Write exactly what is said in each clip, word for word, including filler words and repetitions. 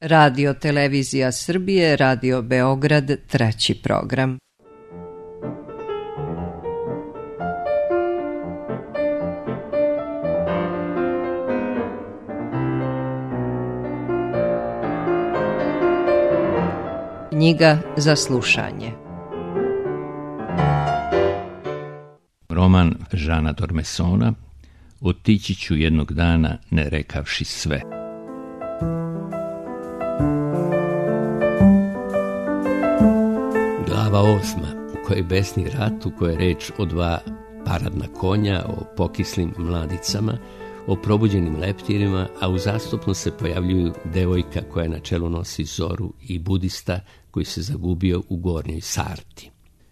Radio Televizija Srbije, Radio Beograd, treći program. Knjiga za slušanje. Roman Žana Dormesona Otići ću jednog dana ne rekavši sve. Glava osma, u kojoj besni rat, u kojoj je reč o dva paradna konja, o pokislim mladicama, o probuđenim leptirima, a u zastupno se pojavljuju devojka koja na čelu nosi zoru i budista koji se zagubio u gornjoj Sarti.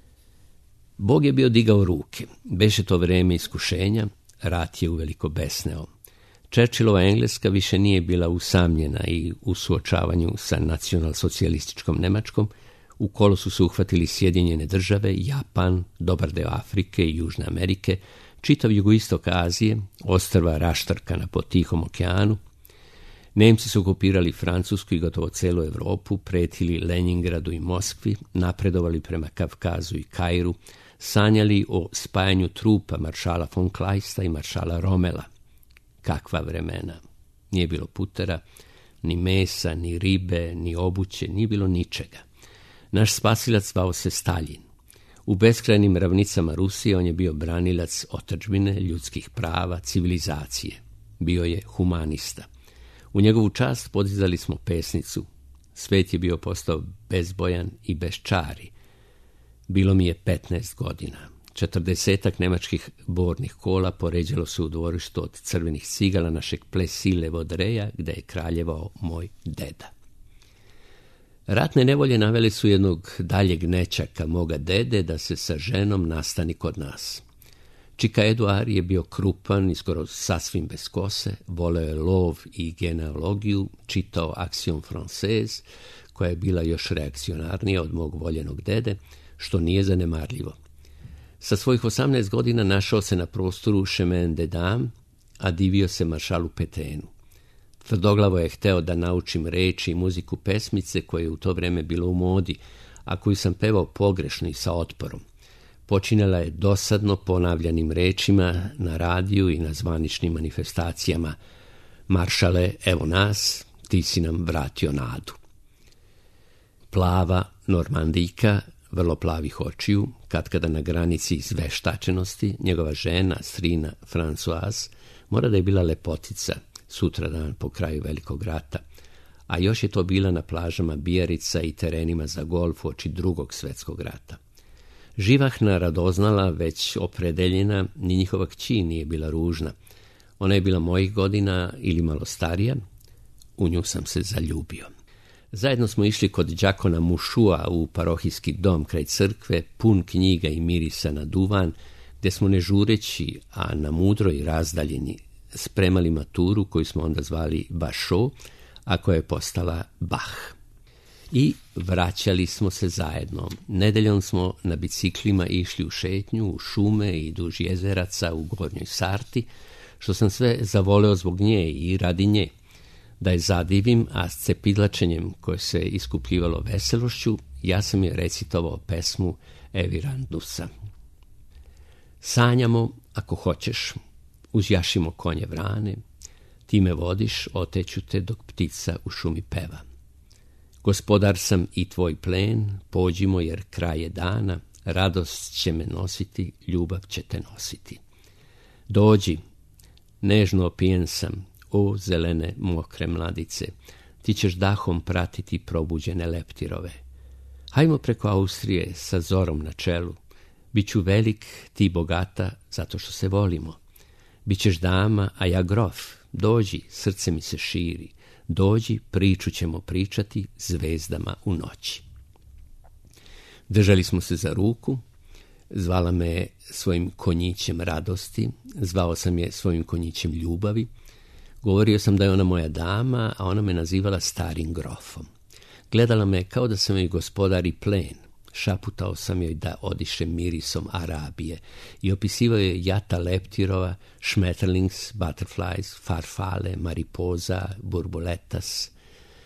Bog je bio digao ruke. Beše to vreme iskušenja, rat je uveliko besneo. Churchillova Engleska više nije bila usamljena i u suočavanju sa nacionalsocijalističkom Nemačkom. U kolo su se uhvatili Sjedinjene države, Japan, dobar deo Afrike i Južne Amerike, čitav jugoistok Azije, ostrva raštrkana po Tihom okeanu. Nemci su okupirali Francusku i gotovo celu Evropu, pretili Leningradu i Moskvi, napredovali prema Kavkazu i Kairu, sanjali o spajanju trupa maršala von Kleista i maršala Romela. Kakva vremena! Nije bilo putera, ni mesa, ni ribe, ni obuće, nije bilo ničega. Naš spasilac zvao se Staljin. U beskrajnim ravnicama Rusije on je bio branilac otadžbine, ljudskih prava, civilizacije. Bio je humanista. U njegovu čast podizali smo pesnicu. Svet je bio postao bezbojan i bez čari. Bilo mi je petnaest godina. Četrdesetak nemačkih bornih kola poređalo se u dvorištu od crvenih cigala našeg Plesile Vodreja, gde je kraljevao moj deda. Ratne nevolje navele su jednog daljeg nećaka moga dede da se sa ženom nastani kod nas. Čika Eduard je bio krupan i skoro sasvim bez kose, voleo je lov i genealogiju, čitao Action Française, koja je bila još reakcionarnija od mog voljenog dede, što nije zanemarljivo. Sa svojih osamnaest godina našao se na prostoru Chemin des Dames, a divio se maršalu Petenu. Tvrdoglavo je hteo da naučim reči i muziku pesmice koje je u to vreme bilo u modi, a koju sam pevao pogrešno i sa otporom. Počinjala je dosadno ponavljanim rečima na radiju i na zvaničnim manifestacijama. Maršale, evo nas, ti si nam vratio nadu. Plava Normandijka, vrlo plavih očiju, katkada na granici izveštačenosti, njegova žena, strina Françoise, mora da je bila lepotica, sutradan po kraju Velikog rata, a još je to bila na plažama Bijarica i terenima za golf uoči drugog svjetskog rata. Živahna, radoznala, već opredeljena, ni njihova kći nije bila ružna. Ona je bila mojih godina ili malo starija, u nju sam se zaljubio. Zajedno smo išli kod đakona Mušua u parohijski dom kraj crkve, pun knjiga i mirisa na duvan, gde smo ne žureći, a na mudroj razdaljini spremali maturu koju smo onda zvali Bašo, a koja je postala Bach. I vraćali smo se zajedno. Nedeljom smo na biciklima išli u šetnju, u šume i duž jezeraca u gornjoj Sarti, što sam sve zavoleo zbog nje i radi nje. Da je zadivim, a s cepidlačenjem koje se iskupljivalo veselošću, ja sam je recitovao pesmu Evirandusa. Sanjamo, ako hoćeš, uzjašimo konje vrane, ti me vodiš, oteću te dok ptica u šumi peva. Gospodar sam i tvoj plen, pođimo jer kraj je dana, radost će me nositi, ljubav će te nositi. Dođi, nežno opijen sam, o zelene mokre mladice, ti ćeš dahom pratiti probuđene leptirove. Hajmo preko Austrije sa zorom na čelu, biću velik, ti bogata, zato što se volimo. Bićeš dama, a ja grof, dođi, srce mi se širi, dođi, priču ćemo pričati zvezdama u noći. Držali smo se za ruku, zvala me svojim konjićem radosti, zvao sam je svojim konjićem ljubavi, govorio sam da je ona moja dama, a ona me nazivala starim grofom. Gledala me kao da sam joj gospodar i plen, šaputao sam joj da odiše mirisom Arabije i opisivao je jata leptirova, schmetterlings, butterflies, farfale, mariposa, burbuletas.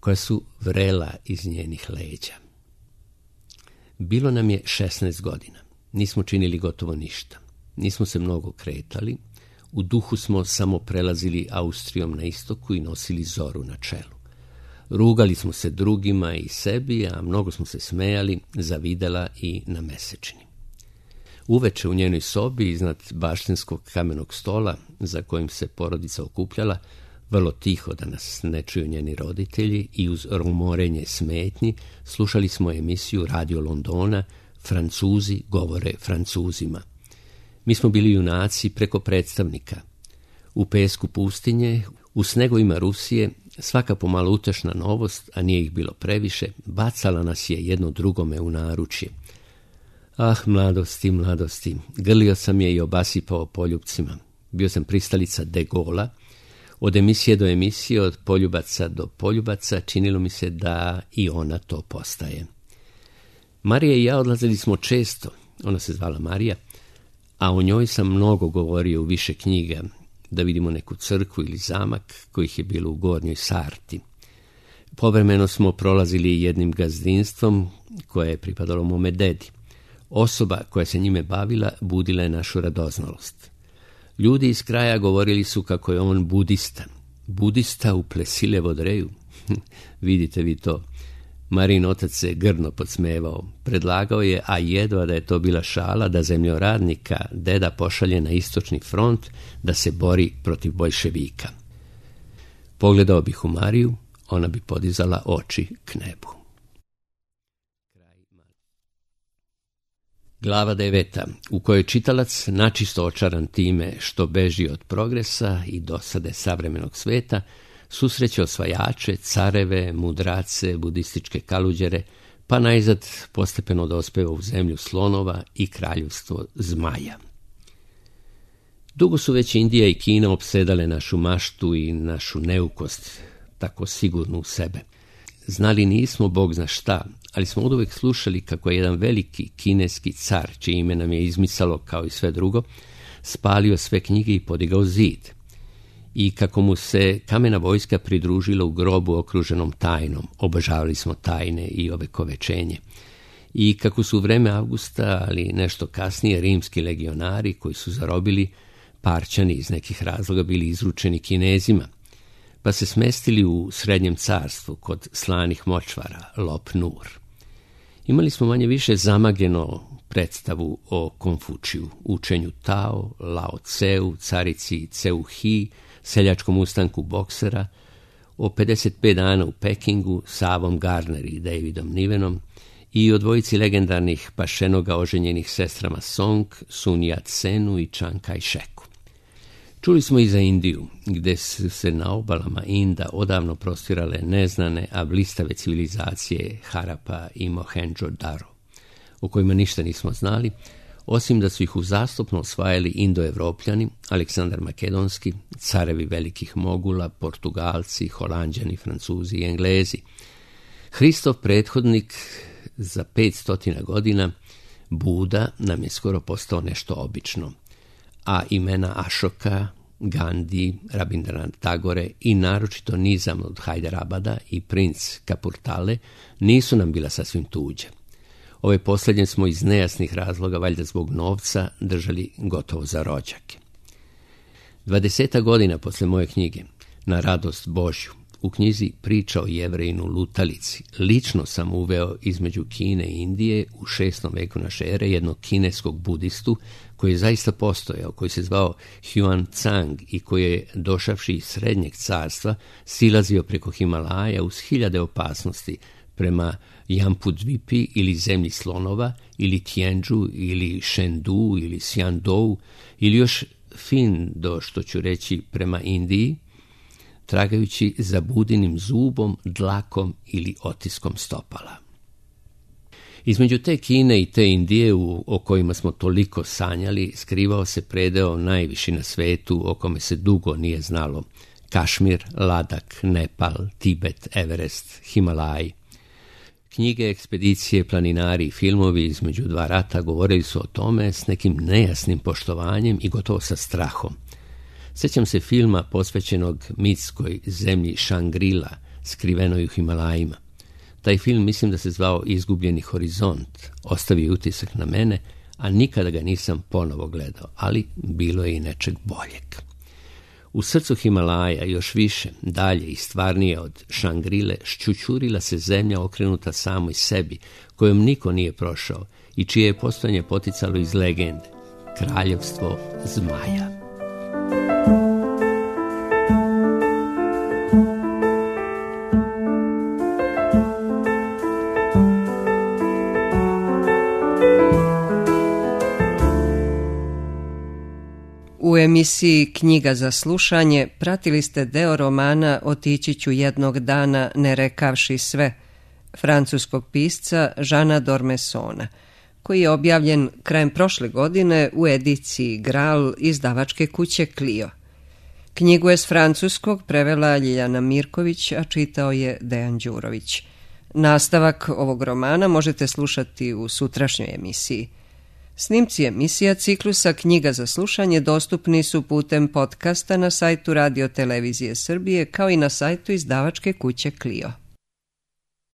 koja su vrela iz njenih leđa. Bilo nam je šesnaest godina. Nismo činili gotovo ništa. Nismo se mnogo kretali. U duhu smo samo prelazili Austrijom na istoku i nosili zoru na čelu. Rugali smo se drugima i sebi, a mnogo smo se smejali, zavidela i na mesečini. Uveče u njenoj sobi, iznad baštenskog kamenog stola, za kojim se porodica okupljala, vrlo tiho da nas ne čuju njeni roditelji i uz rumorenje smetnji, slušali smo emisiju Radio Londona Francuzi govore Francuzima. Mi smo bili junaci preko predstavnika. U pesku pustinje, u snegovima Rusije, svaka pomalo utešna novost, a nije ih bilo previše, bacala nas je jedno drugome u naručje. Ah, mladosti, mladosti, grlio sam je i obasipao poljubcima. Bio sam pristalica De Gaulle'a. Od emisije do emisije, od poljubaca do poljubaca, činilo mi se da i ona to postaje. Marija i ja odlazili smo često, ona se zvala Marija, a o njoj sam mnogo govorio u više knjiga, da vidimo neku crkvu ili zamak kojih je bilo u Gornjoj Sarti. Povremeno smo prolazili jednim gazdinstvom koje je pripadalo mome dedi. Osoba koja se njime bavila budila je našu radoznalost. Ljudi iz kraja govorili su kako je on budista. Budista u Plesilevo dreju. Vidite vi to. Marin otac se grdno podsmevao. Predlagao je, a jedva da je to bila šala, da zemljoradnika deda pošalje na istočni front da se bori protiv boljševika. Pogledao bih u Mariju, ona bi podizala oči k nebu. Glava deveta, u kojoj čitalac, načisto očaran time što beži od progresa i dosade savremenog sveta, susreće osvajače, careve, mudrace, budističke kaluđere, pa najzad postepeno dospeva u zemlju slonova i kraljevstvo zmaja. Dugo su već Indija i Kina opsedale našu maštu i našu neukost, tako sigurnu u sebe. Znali nismo Bog zna šta, ali smo oduvek slušali kako je jedan veliki kineski car, čije ime nam je izmisalo kao i sve drugo, spalio sve knjige i podigao zid. I kako mu se kamena vojska pridružila u grobu okruženom tajnom, obožavali smo tajne i ovekovečenje. I kako su u vreme Avgusta, ali nešto kasnije, rimski legionari koji su zarobili Parćani iz nekih razloga bili izručeni Kinezima, pa se smestili u Srednjem carstvu kod slanih močvara, Lop Nur. Imali smo manje više zamagljeno predstavu o Konfučiju, učenju Tao, Lao Tseu, carici Ceu Hi, seljačkom ustanku boksera, o pedeset pet dana u Pekingu, Savom Gardner i Davidom Nivenom i o dvojici legendarnih pašenoga oženjenih sestrama Song, Sun Yat-senu i Chiang Kai-sheku. Čuli smo i za Indiju, gde su se na obalama Inda odavno prostirale neznane, a blistave civilizacije Harapa i Mohendžo-daro, o kojima ništa nismo znali, osim da su ih uzastopno osvajali Indoevropljani, Aleksandar Makedonski, carevi velikih Mogula, Portugalci, Holanđani, Francuzi i Englezi. Hristov prethodnik za petstotina godina, Buda, nam je skoro postao nešto obično, a imena Ašoka, Gandhi, Rabindranath Tagore i naročito Nizam od Hajderabada i princ Kapurtale nisu nam bila sasvim tuđe. Ove posljednje smo iz nejasnih razloga, valjda zbog novca, držali gotovo za rođake. Dvadeseta godina posle moje knjige, Na radost Božju, u knjizi Priča o Jevrejinu lutalici, lično sam uveo između Kine i Indije u šestom veku naše ere jednog kineskog budistu koji je zaista postojao, koji se zvao Huan Cang i koji je, došavši iz Srednjeg carstva, silazio preko Himalaja uz hiljade opasnosti prema Jampudvipi ili zemlji slonova, ili Tianđu, ili Shendu, ili Xiandou, ili još fin do, što ću reći, prema Indiji, tragajući za budinim zubom, dlakom ili otiskom stopala. Između te Kine i te Indije, u, o kojima smo toliko sanjali, skrivao se predeo najviši na svetu, o kome se dugo nije znalo: Kašmir, Ladak, Nepal, Tibet, Everest, Himalaj. Knjige, ekspedicije, planinari i filmovi između dva rata govorili su o tome s nekim nejasnim poštovanjem i gotovo sa strahom. Sjećam se filma posvećenog mitskoj zemlji Šangrila skrivenoj u Himalajima. Taj film mislim da se zvao Izgubljeni horizont, ostavio utisak na mene, a nikada ga nisam ponovo gledao, ali bilo je i nečeg boljeg. U srcu Himalaja, još više, dalje i stvarnije od Šangrile, šćućurila se zemlja okrenuta samoj sebi, kojom niko nije prošao i čije je postojanje poticalo iz legende, kraljevstvo zmaja. U emisiji Knjiga za slušanje pratili ste deo romana Otići ću jednog dana ne rekavši sve, francuskog pisca Jeana d'Ormessona, koji je objavljen krajem prošle godine u ediciji Graal izdavačke kuće Clio. Knjigu je s francuskog prevela Ljiljana Mirković, a čitao je Dejan Đurović. Nastavak ovog romana možete slušati u sutrašnjoj emisiji. Snimci emisija ciklusa Knjiga za slušanje dostupni su putem podcasta na sajtu Radio Televizije Srbije kao i na sajtu izdavačke kuće Clio.